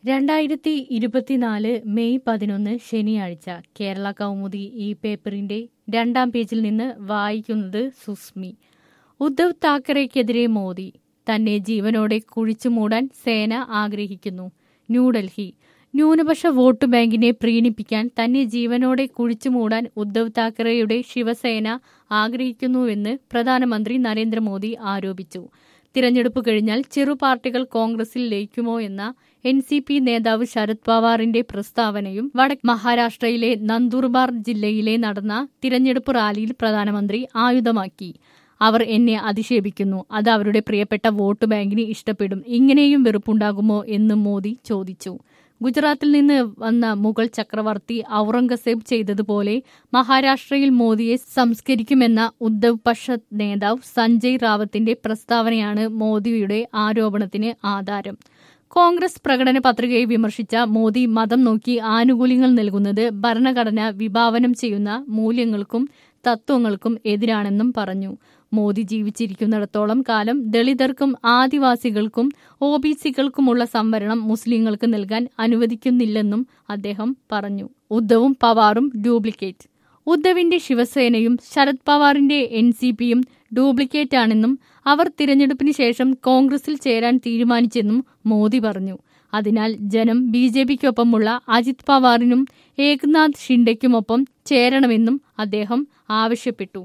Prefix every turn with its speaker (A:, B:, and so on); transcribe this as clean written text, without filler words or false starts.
A: 2024 May 11 ശനിയാഴ്ച കേരള കൗമുദി ഈ പേപ്പറിന്റെ 2-ാം പേജിൽ നിന്ന് വായിക്കുന്നത് സുസ്മി. ഉദ്ധവ് താക്കറെക്കെതിരെ മോദി, തന്നെ ജീവനോടെ കുഴിച്ചുമൂടാൻ സേന ആഗ്രഹിക്കുന്നു. ന്യൂഡൽഹി. ന്യൂനപക്ഷ വോട്ട് ബാങ്കിനെ പ്രീണിപ്പിക്കാൻ തന്നെ ജീവനോടെ കുഴിച്ചുമൂടാൻ ഉദ്ധവ് താക്കറെയുടെ ശിവസേന ആഗ്രഹിക്കുന്നുവെന്ന് പ്രധാനമന്ത്രി നരേന്ദ്രമോദി ആരോപിച്ചു. തിരഞ്ഞെടുപ്പ് കഴിഞ്ഞാൽ ചെറു പാർട്ടികൾ കോൺഗ്രസിൽ ലയിക്കുമോ എന്ന NCP നേതാവ് ശരത് പവാറിന്റെ പ്രസ്താവനയും വടക്ക് മഹാരാഷ്ട്രയിലെ നന്ദുർബാർ ജില്ലയിലെ നടന്ന തിരഞ്ഞെടുപ്പ് റാലിയിൽ പ്രധാനമന്ത്രി ആയുധമാക്കി. അവർ എന്നെ അധിക്ഷേപിക്കുന്നു, അത് അവരുടെ പ്രിയപ്പെട്ട വോട്ട് ബാങ്കിന് ഇഷ്ടപ്പെടും, ഇങ്ങനെയും വെറുപ്പുണ്ടാകുമോ എന്ന് മോദി ചോദിച്ചു. ഗുജറാത്തിൽ നിന്ന് വന്ന മുഗൾ ചക്രവർത്തി ഔറംഗസേബ് ചെയ്തതുപോലെ മഹാരാഷ്ട്രയിൽ മോദിയെ സംസ്കരിക്കുമെന്ന ഉദ്ധവ് പക്ഷ നേതാവ് സഞ്ജയ് റാവത്തിന്റെ പ്രസ്താവനയാണ് മോദിയുടെ ആരോപണത്തിന് ആധാരം. കോൺഗ്രസ് പ്രകടന പത്രികയെ വിമർശിച്ച മോദി മതം നോക്കി ആനുകൂല്യങ്ങൾ നൽകുന്നത് ഭരണഘടന വിഭാവനം ചെയ്യുന്ന മൂല്യങ്ങൾക്കും തത്വങ്ങൾക്കും എതിരാണെന്നും പറഞ്ഞു. മോദി ജീവിച്ചിരിക്കുന്നിടത്തോളം കാലം ദളിതർക്കും ആദിവാസികൾക്കും OBCകൾക്കുമുള്ള സംവരണം മുസ്ലിങ്ങൾക്ക് നൽകാൻ അനുവദിക്കുന്നില്ലെന്നും അദ്ദേഹം പറഞ്ഞു. ഉദ്ധവും പവാറും ഡ്യൂപ്ലിക്കേറ്റ്. ഉദ്ധവിന്റെ ശിവസേനയും ശരത് പവാറിന്റെ NCPയും ഡ്യൂപ്ലിക്കേറ്റാണെന്നും അവർ തിരഞ്ഞെടുപ്പിന് ശേഷം കോൺഗ്രസിൽ ചേരാൻ തീരുമാനിച്ചെന്നും മോദി പറഞ്ഞു. അതിനാൽ ജനം BJPക്കൊപ്പമുള്ള അജിത് പവാറിനും ഏക്നാഥ് ഷിൻഡെക്കുമൊപ്പം ചേരണമെന്നും അദ്ദേഹം ആവശ്യപ്പെട്ടു.